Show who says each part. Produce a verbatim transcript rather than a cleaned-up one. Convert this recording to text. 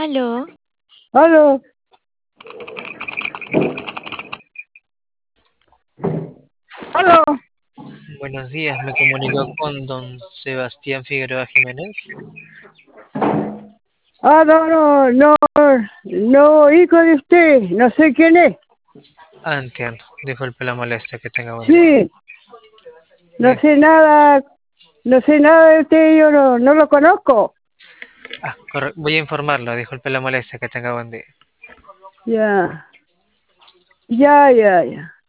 Speaker 1: Aló,
Speaker 2: Aló, aló.
Speaker 3: Buenos días, me comunico con don Sebastián Figueroa Jiménez.
Speaker 2: Ah, no, no, no, no, hijo de usted, no sé quién es.
Speaker 3: Ah, entiendo. Disculpe la molestia, que tenga buen día.
Speaker 2: Sí, no
Speaker 3: Bien.
Speaker 2: sé nada, no sé nada de usted, yo no, no lo conozco.
Speaker 3: Ah, corre- voy a informarlo, disculpe la molestia, que tenga buen día.
Speaker 2: Ya, ya, ya, ya.